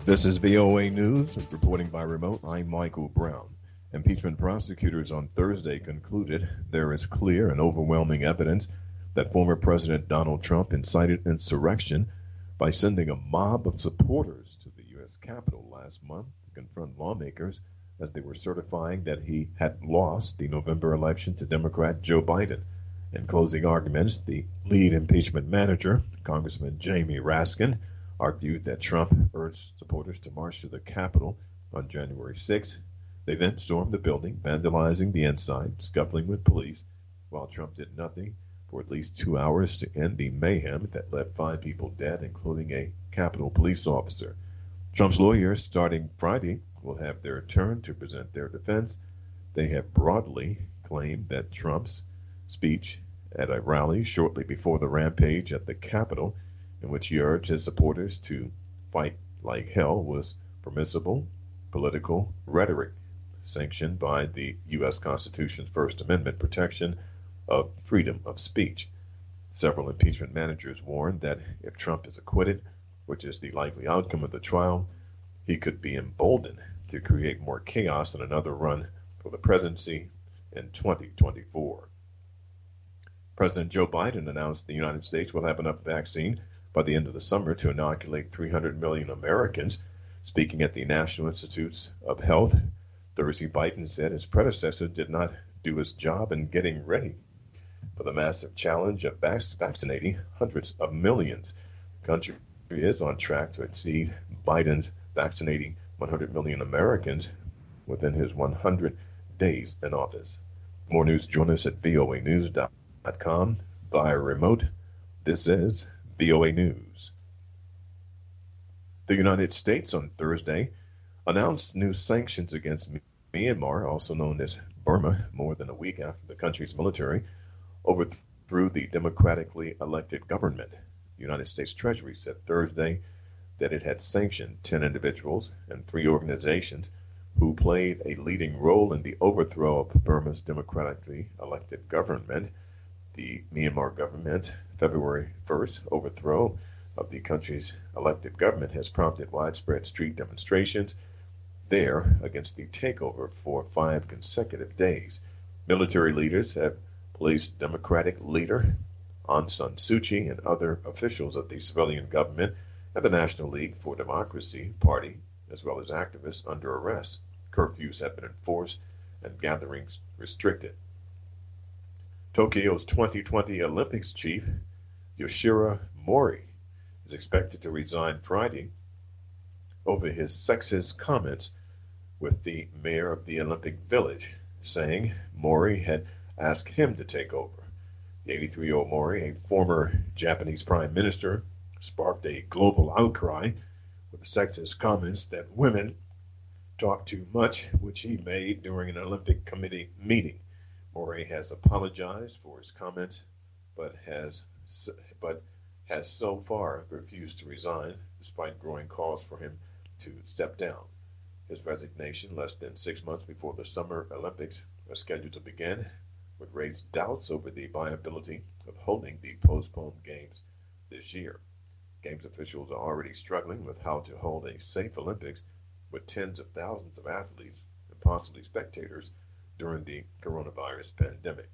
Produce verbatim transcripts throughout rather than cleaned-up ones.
This is V O A News, reporting by remote. I'm Michael Brown. Impeachment prosecutors on Thursday concluded there is clear and overwhelming evidence that former President Donald Trump incited insurrection by sending a mob of supporters to the U S Capitol last month to confront lawmakers as they were certifying that he had lost the November election to Democrat Joe Biden. In closing arguments, the lead impeachment manager, Congressman Jamie Raskin, argued that Trump urged supporters to march to the Capitol on January sixth. They then stormed the building, vandalizing the inside, scuffling with police, while Trump did nothing for at least two hours to end the mayhem that left five people dead, including a Capitol police officer. Trump's lawyers, starting Friday, will have their turn to present their defense. They have broadly claimed that Trump's speech at a rally shortly before the rampage at the Capitol, in which he urged his supporters to fight like hell, was permissible political rhetoric sanctioned by the U S Constitution's First Amendment protection of freedom of speech. Several impeachment managers warned that if Trump is acquitted, which is the likely outcome of the trial, he could be emboldened to create more chaos in another run for the presidency in twenty twenty-four. President Joe Biden announced the United States will have enough vaccine by the end of the summer to inoculate three hundred million Americans. Speaking at the National Institutes of Health Thursday, Biden said his predecessor did not do his job in getting ready for the massive challenge of vac- vaccinating hundreds of millions. The country is on track to exceed Biden's vaccinating one hundred million Americans within his one hundred days in office. More news, join us at V O A news dot com via remote. This is V O A News. The United States on Thursday announced new sanctions against Myanmar, also known as Burma, more than a week after the country's military overthrew the democratically elected government. The United States Treasury said Thursday that it had sanctioned ten individuals and three organizations who played a leading role in the overthrow of Burma's democratically elected government. The Myanmar government February first overthrow of the country's elected government has prompted widespread street demonstrations there against the takeover for five consecutive days. Military leaders have placed Democratic leader Aung San Suu Kyi and other officials of the civilian government and the National League for Democracy Party, as well as activists, under arrest. Curfews have been enforced and gatherings restricted. Tokyo's twenty twenty Olympics chief, Yoshiro Mori, is expected to resign Friday over his sexist comments with the mayor of the Olympic Village, saying Mori had asked him to take over. The eighty-three-year-old Mori, a former Japanese prime minister, sparked a global outcry with sexist comments that women talk too much, which he made during an Olympic Committee meeting. Mori has apologized for his comments, but has but has so far refused to resign, despite growing calls for him to step down. His resignation, less than six months before the Summer Olympics are scheduled to begin, would raise doubts over the viability of holding the postponed games this year. Games officials are already struggling with how to hold a safe Olympics with tens of thousands of athletes and possibly spectators during the coronavirus pandemic.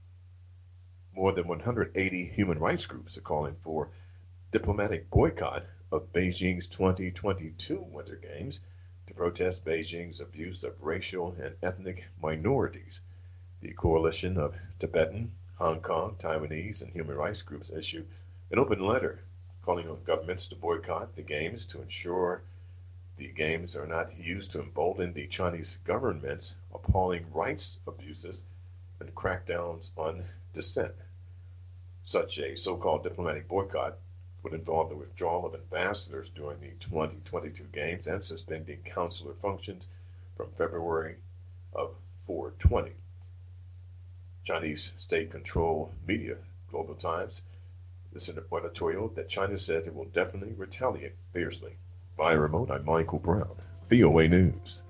More than one hundred eighty human rights groups are calling for diplomatic boycott of Beijing's twenty twenty-two Winter Games to protest Beijing's abuse of racial and ethnic minorities. The coalition of Tibetan, Hong Kong, Taiwanese, and human rights groups issued an open letter calling on governments to boycott the games to ensure the games are not used to embolden the Chinese government's appalling rights abuses and crackdowns on dissent. Such a so-called diplomatic boycott would involve the withdrawal of ambassadors during the twenty twenty-two games and suspending consular functions from February of four twenty. Chinese state-controlled media, Global Times, this is an editorial that China says it will definitely retaliate fiercely. Via remote, I'm Michael Brown, V O A News.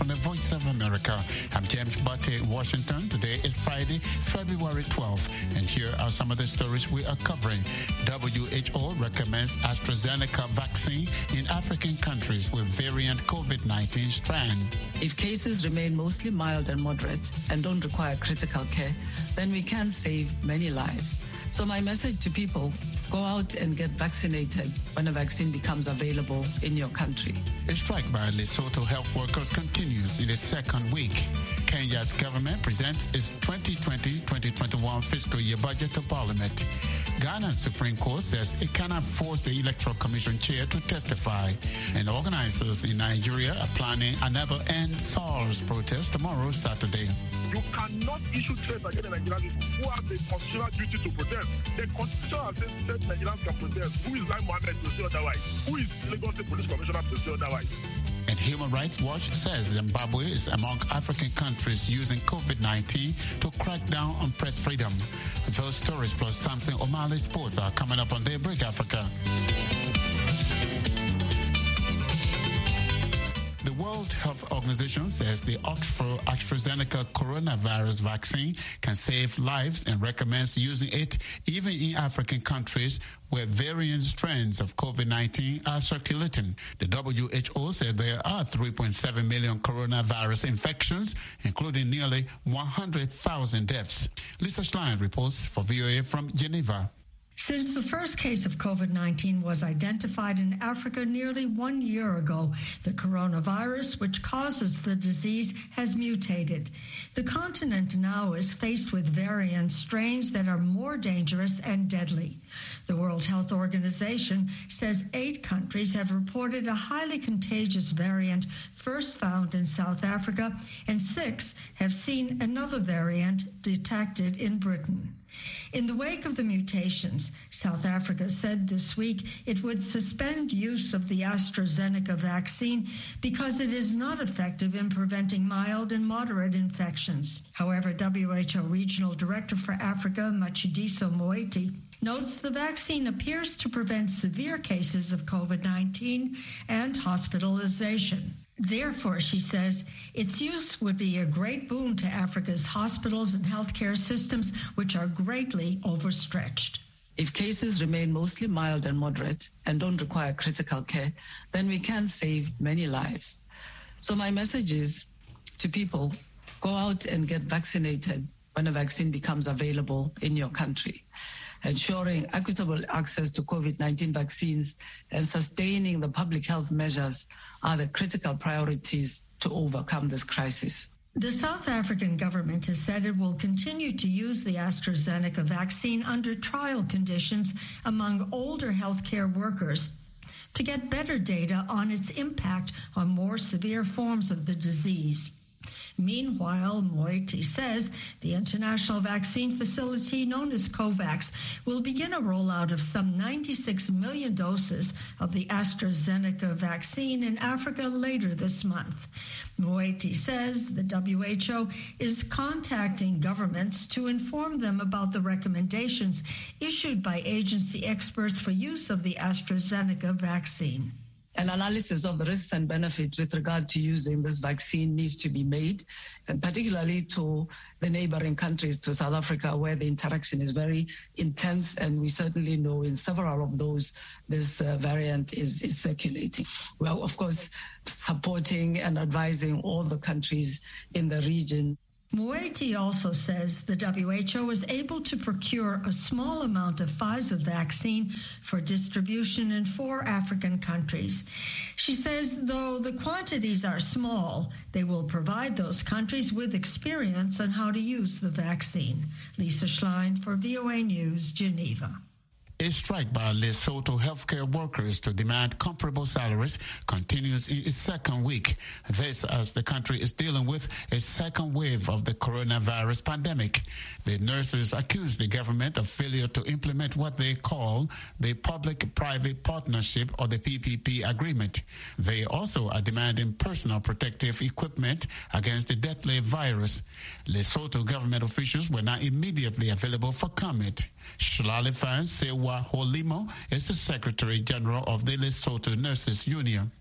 from the Voice of America. I'm James Butte in Washington. Today is Friday, February twelfth, and here are some of the stories we are covering. W H O recommends AstraZeneca vaccine in African countries with variant COVID nineteen strand. If cases remain mostly mild and moderate and don't require critical care, then we can save many lives. So my message to people, go out and get vaccinated when a vaccine becomes available in your country. A strike by Lesotho health workers continues in its second week. Kenya's government presents its twenty twenty to twenty twenty-one fiscal year budget to Parliament. Ghana's Supreme Court says it cannot force the Electoral Commission chair to testify. And organizers in Nigeria are planning another End SARS protest tomorrow, Saturday. You cannot issue threats against the Nigerian people who have the constitutional duty to protest. The Constitution has said Nigerians can protest. Who is Lai Mohammed to say otherwise? Who is Lagos State Police Commissioner to say otherwise? And Human Rights Watch says Zimbabwe is among African countries using COVID nineteen to crack down on press freedom. Those stories plus Samson O'Malley Sports are coming up on Daybreak Africa. The World Health Organization says the Oxford AstraZeneca coronavirus vaccine can save lives and recommends using it even in African countries where variant strains of COVID nineteen are circulating. The W H O said there are three point seven million coronavirus infections, including nearly one hundred thousand deaths. Lisa Schlein reports for V O A from Geneva. Since the first case of COVID nineteen was identified in Africa nearly one year ago, the coronavirus, which causes the disease, has mutated. The continent now is faced with variant strains that are more dangerous and deadly. The World Health Organization says eight countries have reported a highly contagious variant first found in South Africa, and six have seen another variant detected in Britain. In the wake of the mutations, South Africa said this week it would suspend use of the AstraZeneca vaccine because it is not effective in preventing mild and moderate infections. However, W H O Regional Director for Africa, Matshidiso Moeti, notes the vaccine appears to prevent severe cases of COVID nineteen and hospitalization. Therefore, she says, its use would be a great boon to Africa's hospitals and healthcare systems, which are greatly overstretched. If cases remain mostly mild and moderate and don't require critical care, then we can save many lives. So my message is to people, go out and get vaccinated when a vaccine becomes available in your country. Ensuring equitable access to COVID nineteen vaccines and sustaining the public health measures are the critical priorities to overcome this crisis. The South African government has said it will continue to use the AstraZeneca vaccine under trial conditions among older healthcare workers to get better data on its impact on more severe forms of the disease. Meanwhile, Moeti says the international vaccine facility known as COVAX will begin a rollout of some ninety-six million doses of the AstraZeneca vaccine in Africa later this month. Moeti says the W H O is contacting governments to inform them about the recommendations issued by agency experts for use of the AstraZeneca vaccine. An analysis of the risks and benefits with regard to using this vaccine needs to be made, and particularly to the neighboring countries, to South Africa, where the interaction is very intense, and we certainly know in several of those this uh, variant is, is circulating. We are, of course, supporting and advising all the countries in the region. Moeti also says the W H O was able to procure a small amount of Pfizer vaccine for distribution in four African countries. She says, though the quantities are small, they will provide those countries with experience on how to use the vaccine. Lisa Schlein for V O A News, Geneva. A strike by Lesotho healthcare workers to demand comparable salaries continues in its second week. This as the country is dealing with a second wave of the coronavirus pandemic. The nurses accuse the government of failure to implement what they call the Public-Private Partnership, or the P P P agreement. They also are demanding personal protective equipment against the deadly virus. Lesotho government officials were not immediately available for comment. Shlalifan Sewa Holimo is the Secretary General of the Lesotho Nurses Union.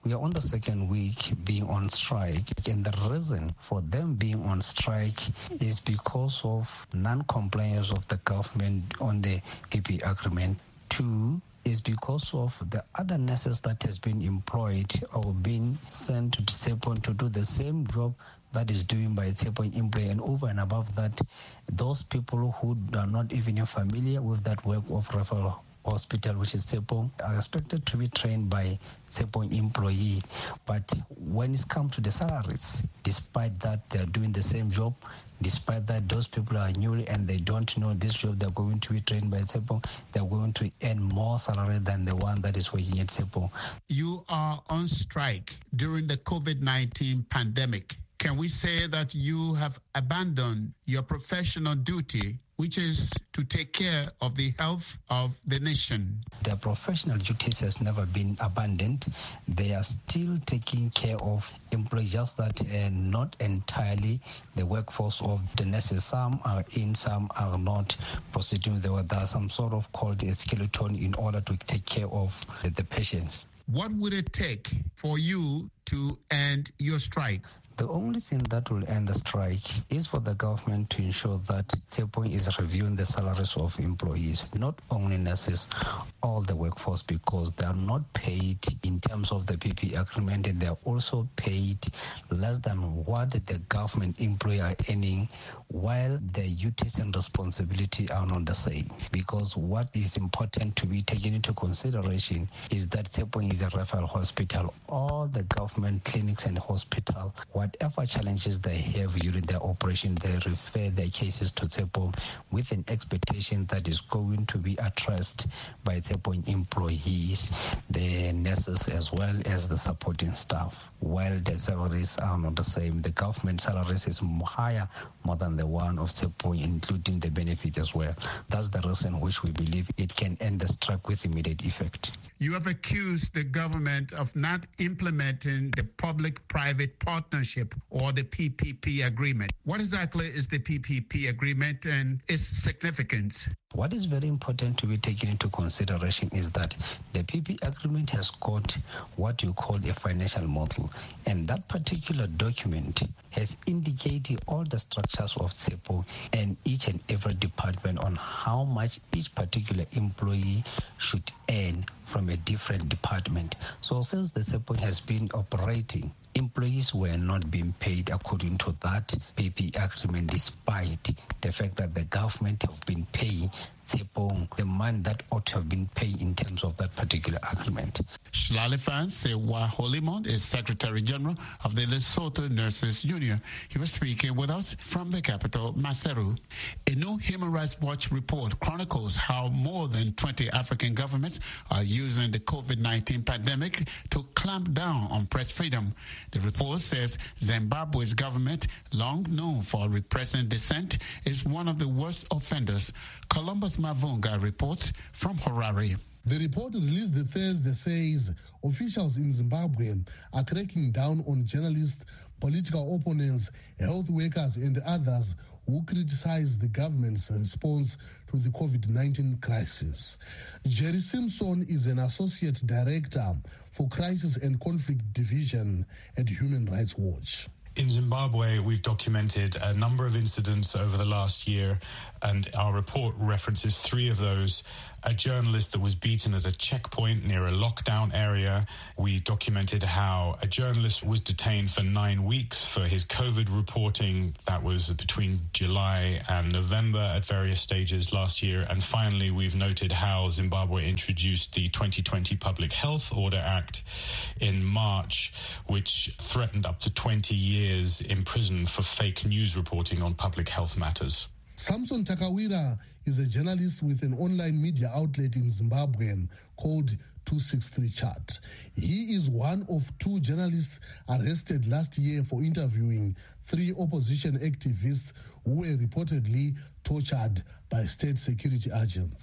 We are on the second week being on strike, and the reason for them being on strike is because of non-compliance of the government on the P P agreement. Two is because of the other nurses that has been employed or been sent to Tshepo to do the same job that is doing by Tshepo employee, and over and above that, those people who are not even familiar with that work of Raphael Hospital, which is Tshepo, are expected to be trained by Tshepo employee. But when it comes to the salaries, despite that they're doing the same job, despite that those people are new and they don't know this job, they're going to be trained by Tshepo, they're going to earn more salary than the one that is working at Tshepo. You are on strike during the COVID nineteen pandemic. Can we say that you have abandoned your professional duty, which is to take care of the health of the nation? Their professional duties has never been abandoned. They are still taking care of employees, just that uh, not entirely the workforce of the nurses. Some are in, some are not proceeding. There are some sort of called a skeleton in order to take care of the, the patients. What would it take for you to end your strike? The only thing that will end the strike is for the government to ensure that Tshepo is reviewing the salaries of employees, not only nurses, all the workforce, because they are not paid in terms of the P P agreement, and they are also paid less than what the government employees are earning, while their duties and responsibility are not the same. Because what is important to be taken into consideration is that Tshepo is a Raphael hospital. All the government clinics and hospitals, whatever challenges they have during their operation, they refer their cases to Tshepo with an expectation that is going to be addressed by Tshepo employees, the nurses, as well as the supporting staff. While the salaries are not the same, the government salaries is higher, more than the one of Tshepo, including the benefits as well. That's the reason which we believe it can end the strike with immediate effect. You have accused the government of not implementing the public-private partnership or the P P P agreement. What exactly is the P P P agreement and its significance? What is very important to be taken into consideration is that the P P agreement has got what you call a financial model, and that particular document has indicated all the structures of Tshepo and each and every department on how much each particular employee should earn from a different department. So since the Tshepo has been operating, employees were not being paid according to that P P agreement, despite the fact that the government have been paying Tshepo the money that ought to have been paid in terms of that particular agreement. Shlalifan Sewa Holimon is Secretary General of the Lesotho Nurses Union. He was speaking with us from the capital, Maseru. A new Human Rights Watch report chronicles how more than twenty African governments are using the COVID nineteen pandemic to clamp down on press freedom. The report says Zimbabwe's government, long known for repressing dissent, is one of the worst offenders. Columbus Mavunga reports from Harare. The report released the Thursday says officials in Zimbabwe are cracking down on journalists, political opponents, health workers, and others who criticize the government's response to the COVID nineteen crisis. Jerry Simpson is an associate director for Crisis and Conflict Division at Human Rights Watch. In Zimbabwe, we've documented a number of incidents over the last year, and our report references three of those. A journalist that was beaten at a checkpoint near a lockdown area. We documented how a journalist was detained for nine weeks for his COVID reporting. That was between July and November at various stages last year. And finally, we've noted how Zimbabwe introduced the twenty twenty Public Health Order Act in March, which threatened up to twenty years in prison for fake news reporting on public health matters. Samson Takawira is a journalist with an online media outlet in Zimbabwe called two sixty-three Chat. He is one of two journalists arrested last year for interviewing three opposition activists who were reportedly tortured by state security agents.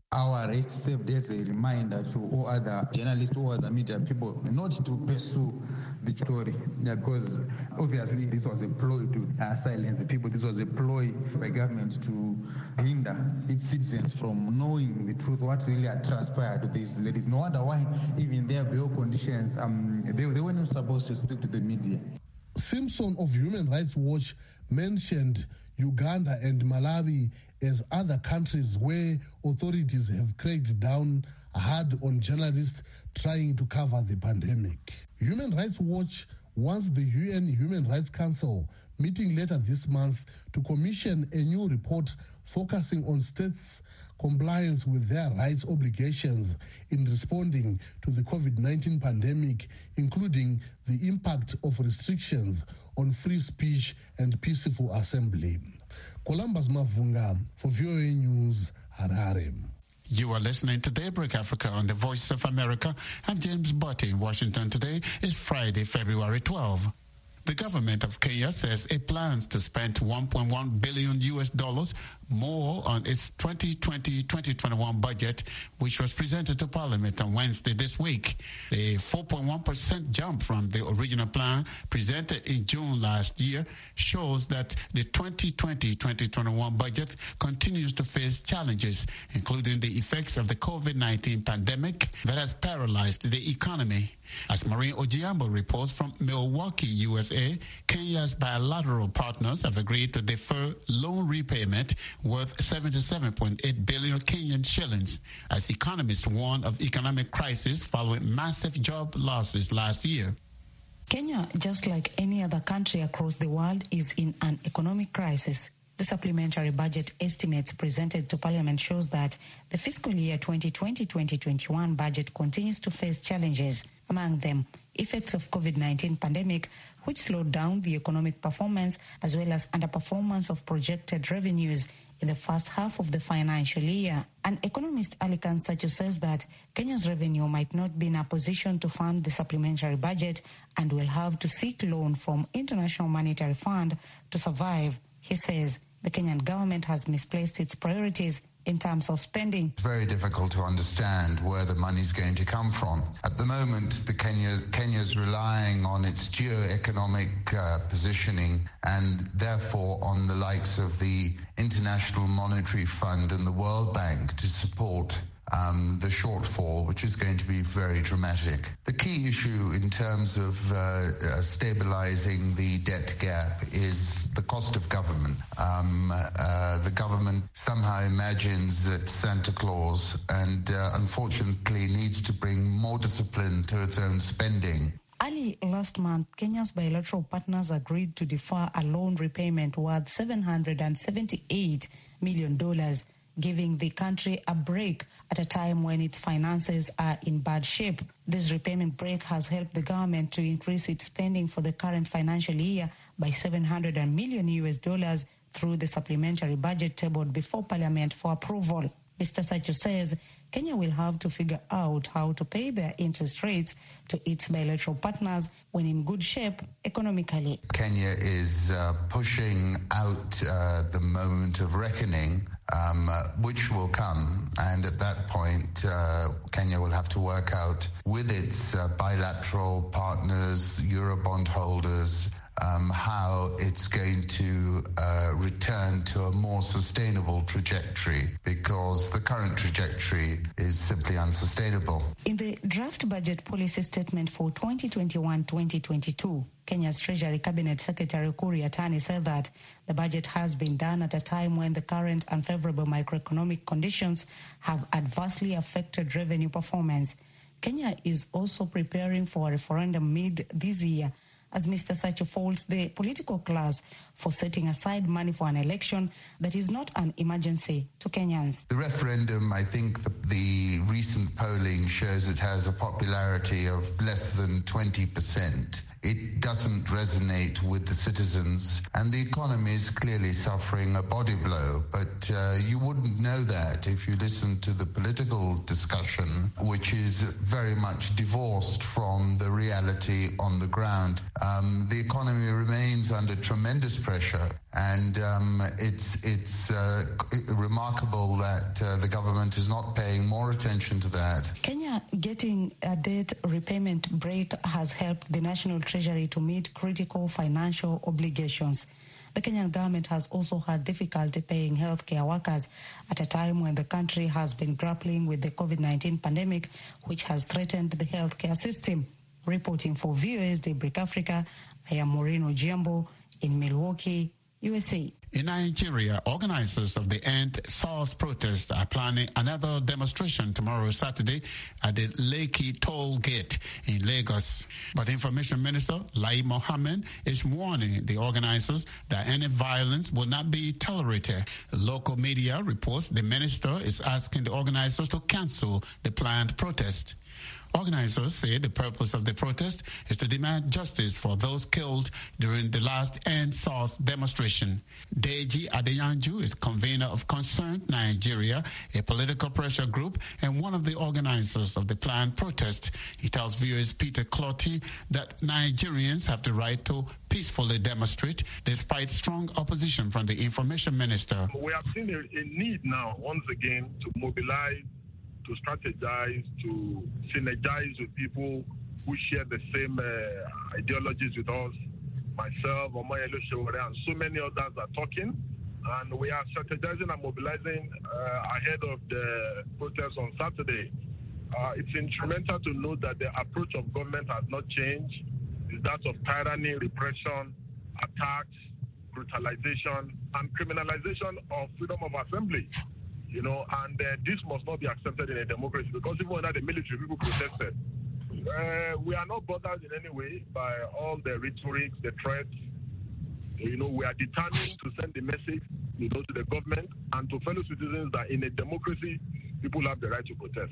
Our arrest served as a reminder to all other journalists, all other media people, not to pursue the story, because obviously this was a ploy to uh, silence the people. This was a ploy by government to hinder its citizens from knowing the truth, what really had transpired to these ladies. No wonder why, even their bail conditions, um, they, they weren't supposed to speak to the media. Simpson of Human Rights Watch mentioned Uganda and Malawi as other countries where authorities have cracked down hard on journalists trying to cover the pandemic. Human Rights Watch wants the U N Human Rights Council meeting later this month to commission a new report focusing on states' compliance with their rights obligations in responding to the COVID nineteen pandemic, including the impact of restrictions on free speech and peaceful assembly. Columbus Mavunga for V O A News, Harare. You are listening to Daybreak Africa on the Voice of America. I'm James Botte in Washington. Today is Friday, February twelfth. The government of Kenya says it plans to spend one point one billion U S dollars more on its twenty twenty to twenty twenty-one budget, which was presented to Parliament on Wednesday this week. The four point one percent jump from the original plan presented in June last year shows that the twenty twenty to twenty twenty-one budget continues to face challenges, including the effects of the COVID nineteen pandemic that has paralyzed the economy. As Maureen Ojiambo reports from Milwaukee, U S A, Kenya's bilateral partners have agreed to defer loan repayment worth seventy-seven point eight billion Kenyan shillings as economists warn of economic crisis following massive job losses last year. Kenya, just like any other country across the world, is in an economic crisis. The supplementary budget estimate presented to Parliament shows that the fiscal year twenty twenty to twenty twenty-one budget continues to face challenges. Among them, effects of COVID nineteen pandemic, which slowed down the economic performance, as well as underperformance of projected revenues in the first half of the financial year. An economist, Ali Kansacho, says that Kenya's revenue might not be in a position to fund the supplementary budget and will have to seek loan from International Monetary Fund to survive. He says the Kenyan government has misplaced its priorities in terms of spending. It's very difficult to understand where the money's going to come from. At the moment, the Kenya Kenya's relying on its geo-economic uh, positioning and therefore on the likes of the International Monetary Fund and the World Bank to support Um, the shortfall, which is going to be very dramatic. The key issue in terms of uh, uh, stabilizing the debt gap is the cost of government. Um, uh, the government somehow imagines that Santa Claus and uh, unfortunately needs to bring more discipline to its own spending. Early last month, Kenya's bilateral partners agreed to defer a loan repayment worth seven hundred seventy-eight million dollars, giving the country a break at a time when its finances are in bad shape. This repayment break has helped the government to increase its spending for the current financial year by seven hundred million U S dollars through the supplementary budget tabled before Parliament for approval. Mister Sacho says Kenya will have to figure out how to pay their interest rates to its bilateral partners when in good shape economically. Kenya is uh, pushing out uh, the moment of reckoning, um, uh, which will come. And at that point, uh, Kenya will have to work out with its uh, bilateral partners, Eurobond holders, Um, how it's going to uh, return to a more sustainable trajectory, because the current trajectory is simply unsustainable. In the draft budget policy statement for twenty twenty-one to twenty twenty-two, Kenya's Treasury Cabinet Secretary Ukur Yatani said that the budget has been done at a time when the current unfavorable macroeconomic conditions have adversely affected revenue performance. Kenya is also preparing for a referendum mid this year, as Mister Sacho faults the political class for setting aside money for an election that is not an emergency to Kenyans. The referendum, I think the, the recent polling shows it has a popularity of less than twenty percent it doesn't resonate with the citizens, and the economy is clearly suffering a body blow. But uh, you wouldn't know that if you listen to the political discussion, which is very much divorced from the reality on the ground. Um, the economy remains under tremendous pressure, and um, it's it's uh, remarkable that uh, the government is not paying more attention to that. Kenya getting a debt repayment break has helped the National Treasury to meet critical financial obligations. The Kenyan government has also had difficulty paying healthcare workers at a time when the country has been grappling with the COVID nineteen pandemic, which has threatened the healthcare system. Reporting for V O A's Daybreak Africa, I am Maureen Ojiambo in Milwaukee, U S A. In Nigeria, organizers of the End SARS protest are planning another demonstration tomorrow, Saturday, at the Lekki Toll Gate in Lagos. But Information Minister Lai Mohammed is warning the organizers that any violence will not be tolerated. Local media reports the minister is asking the organizers to cancel the planned protest. Organizers say the purpose of the protest is to demand justice for those killed during the last End SARS demonstration. Deji Adeyanju is convener of Concerned Nigeria, a political pressure group, and one of the organizers of the planned protest. He tells V O A's Peter Clotty that Nigerians have the right to peacefully demonstrate despite strong opposition from the Information Minister. We have seen a, a need now, once again, to mobilize, to strategize, to synergize with people who share the same uh, ideologies with us. Myself, Omoyele Sowore, and so many others are talking. And we are strategizing and mobilizing uh, ahead of the protest on Saturday. Uh, it's instrumental to note that the approach of government has not changed. It's that of tyranny, repression, attacks, brutalization, and criminalization of freedom of assembly. You know, and uh, this must not be accepted in a democracy, because even under the military, people protested. Uh, we are not bothered in any way by all the rhetoric, the threats. You know, we are determined to send the message, you know, to the government and to fellow citizens that in a democracy, people have the right to protest.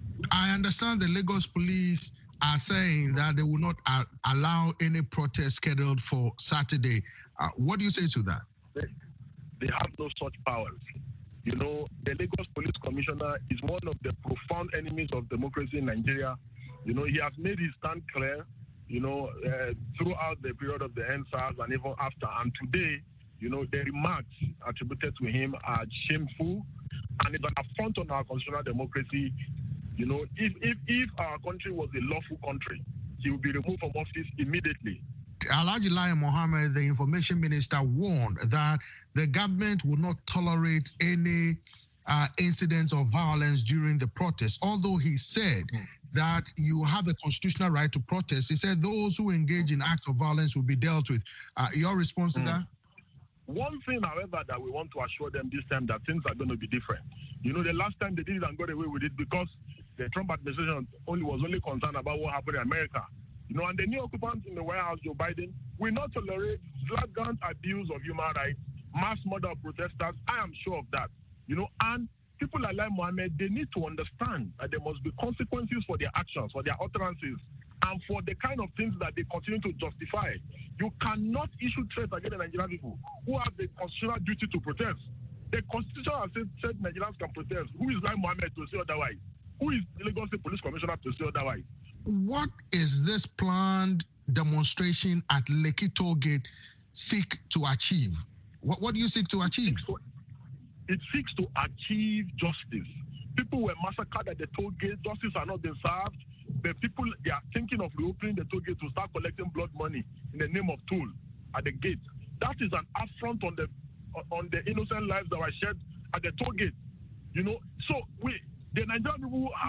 I understand the Lagos police are saying that they will not uh, allow any protest scheduled for Saturday. Uh, what do you say to that? They, they have no such powers. You know, the Lagos Police Commissioner is one of the profound enemies of democracy in Nigeria. You know, he has made his stand clear, you know, uh, throughout the period of the End SARS and even after. And today, you know, the remarks attributed to him are shameful, and it's an affront on our constitutional democracy. You know, if, if, if our country was a lawful country, he would be removed from office immediately. Alhaji Lai Mohammed, the Information Minister, warned that the government would not tolerate any uh, incidents of violence during the protest. Although he said mm. that you have a constitutional right to protest, he said those who engage in acts of violence will be dealt with. Uh, your response to mm. that? One thing, however, that we want to assure them this time, that things are going to be different. You know, the last time they did it and got away with it because the Trump administration only was only concerned about what happened in America. You know, and the new occupants in the White House, Joe Biden, will not tolerate flagrant abuse of human rights, mass murder of protesters. I am sure of that. You know, and people like Lai Mohammed, they need to understand that there must be consequences for their actions, for their utterances, and for the kind of things that they continue to justify. You cannot issue threats against the Nigerian people who have the constitutional duty to protest. The Constitution has said, said Nigerians can protest. Who is Lai Mohammed to say otherwise? Who is the Lagos State Police Commissioner to say otherwise? What is this planned demonstration at Lekki Toll Gate seek to achieve? What, what do you seek to achieve? It seeks to, it seeks to achieve justice. People were massacred at the toll gate. Justice are not being served. The people, they are thinking of reopening the toll gate to start collecting blood money in the name of toll at the gate. That is an affront on the on the innocent lives that were shed at the toll gate. You know, so we the Nigerian people have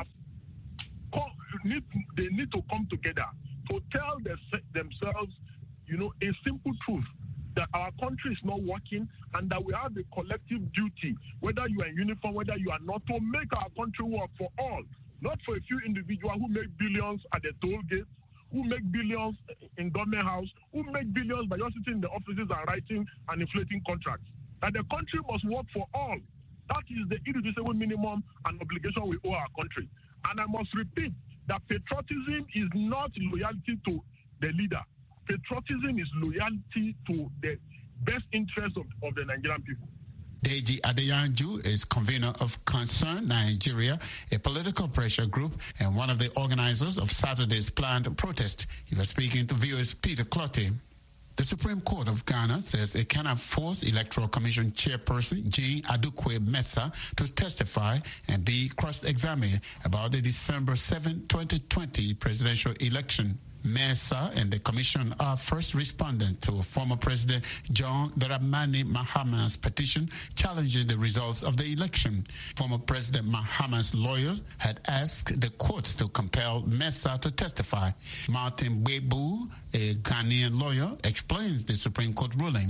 come, need they need to come together to tell the, themselves, you know, a simple truth, that our country is not working and that we have a collective duty, whether you are in uniform, whether you are not, to make our country work for all, not for a few individuals who make billions at the toll gate, who make billions in government house, who make billions by just sitting in the offices and writing and inflating contracts. That the country must work for all. That is the irreducible minimum and obligation we owe our country. And I must repeat that patriotism is not loyalty to the leader. Patriotism is loyalty to the best interest of, of the Nigerian people. Deji Adeyanju is convener of Concern Nigeria, a political pressure group and one of the organizers of Saturday's planned protest. He was speaking to viewers Peter Clottey. The Supreme Court of Ghana says it cannot force Electoral Commission Chairperson Jean Adukwe Mensah to testify and be cross-examined about the December seventh, twenty twenty presidential election. Mensah and the commission are first responding to former President John Dramani Mahama's petition challenging the results of the election. Former President Mahama's lawyers had asked the court to compel Mensah to testify. Martin Webu, a Ghanaian lawyer, explains the Supreme Court ruling.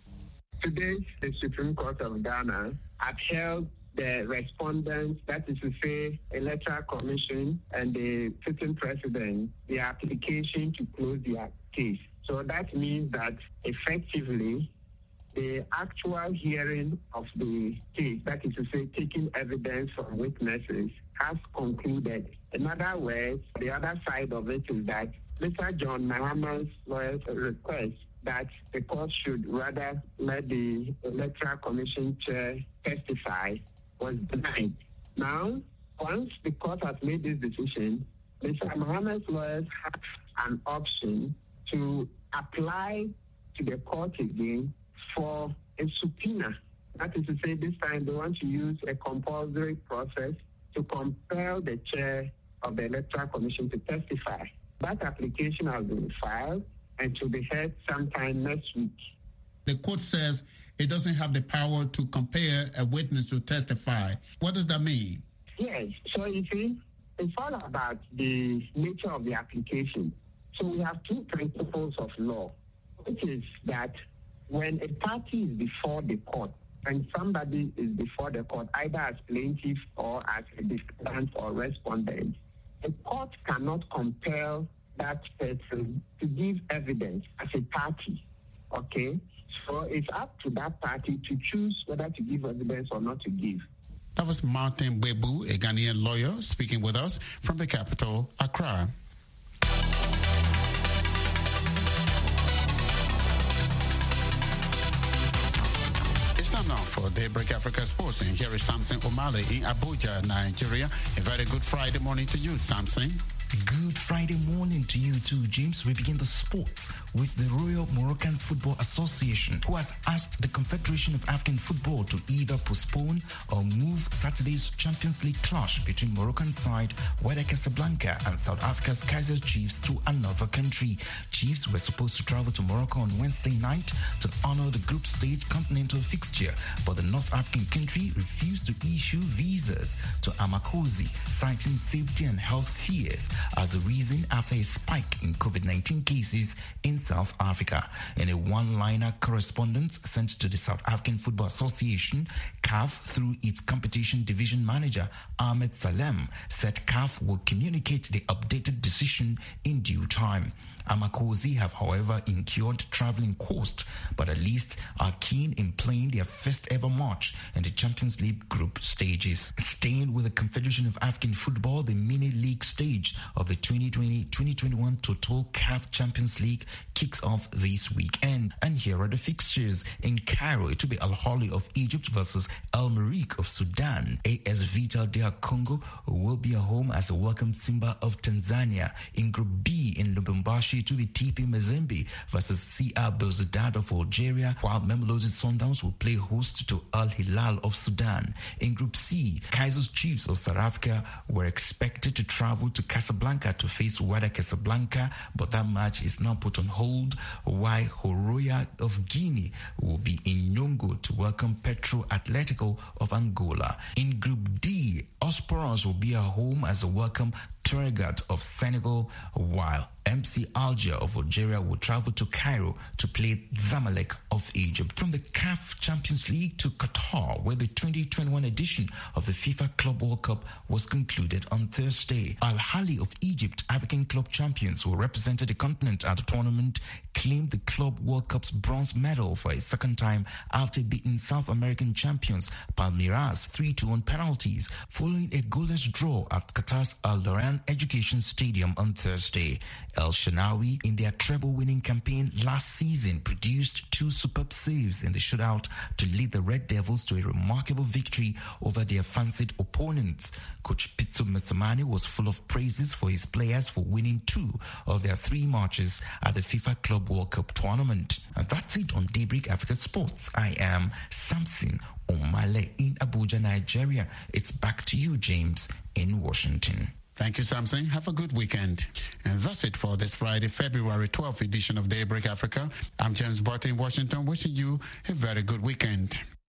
Today, the Supreme Court of Ghana upheld the respondents, that is to say, Electoral Commission and the sitting president, the application to close their case. So that means that effectively, the actual hearing of the case, that is to say, taking evidence from witnesses, has concluded. In other words, the other side of it is that Mister John Mahama's lawyers request that the court should rather let the Electoral Commission chair testify was denied. Now, once the court has made this decision, Mister Mahama's lawyers have an option to apply to the court again for a subpoena. That is to say, this time they want to use a compulsory process to compel the chair of the Electoral Commission to testify. That application has been filed and to be heard sometime next week. The court says it doesn't have the power to compel a witness to testify. What does that mean? Yes. So you see, it's all about the nature of the application. So we have two principles of law, which is that when a party is before the court and somebody is before the court, either as plaintiff or as a defendant or respondent, the court cannot compel that person to give evidence as a party. Okay? So it's up to that party to choose whether to give evidence or not to give. That was Martin Webu, a Ghanaian lawyer, speaking with us from the capital, Accra. It's time now for Daybreak Africa Sports, and here is Samson O'Malley in Abuja, Nigeria. A very good Friday morning to you, Samson. Good Friday morning to you too, James. We begin the sports with the Royal Moroccan Football Association, who has asked the Confederation of African Football to either postpone or move Saturday's Champions League clash between Moroccan side Wydad Casablanca and South Africa's Kaizer Chiefs to another country. Chiefs were supposed to travel to Morocco on Wednesday night to honor the group stage continental fixture, but the North African country refused to issue visas to Amakosi, citing safety and health fears as a reason after a spike in COVID nineteen cases in South Africa. In a one-liner correspondence sent to the South African Football Association, C A F, through its competition division manager, Ahmed Salem, said C A F will communicate the updated decision in due time. Amakosi have, however, incurred traveling costs, but at least are keen in playing their first ever match in the Champions League group stages. Staying with the Confederation of African Football, the mini league stage of the twenty twenty twenty twenty-one Total C A F Champions League kicks off this weekend. And here are the fixtures. In Cairo, it will be Al Ahly of Egypt versus Al Merreikh of Sudan. A S Vital de Congo will be at home as a welcome Simba of Tanzania. In Group B in Lubumbashi, to be T P Mazembe versus C R Belouizdad of Algeria, while Mamelodi Sundowns will play host to Al Hilal of Sudan. In Group C, Kaizer Chiefs of South Africa were expected to travel to Casablanca to face Wydad Casablanca, but that match is now put on hold, while Horoya of Guinea will be in Nyongo to welcome Petro Atletico of Angola. In Group D, Osporans will be at home as a welcome Turegat of Senegal, while M C Alger of Algeria will travel to Cairo to play Zamalek of Egypt. From the C A F Champions League to Qatar, where the twenty twenty-one edition of the FIFA Club World Cup was concluded on Thursday. Al Ahly of Egypt, African club champions who represented the continent at the tournament, claimed the Club World Cup's bronze medal for a second time after beating South American champions Palmeiras three two on penalties, following a goalless draw at Qatar's Al Doran Education Stadium on Thursday. El Shenawi, in their treble-winning campaign last season, produced two superb saves in the shootout to lead the Red Devils to a remarkable victory over their fancied opponents. Coach Pitso Mosimane was full of praises for his players for winning two of their three matches at the FIFA Club World Cup tournament. And that's it on Daybreak Africa Sports. I am Samson Omale in Abuja, Nigeria. It's back to you, James, in Washington. Thank you, Samson. Have a good weekend. And that's it for this Friday, February twelfth edition of Daybreak Africa. I'm James Barton in Washington, wishing you a very good weekend.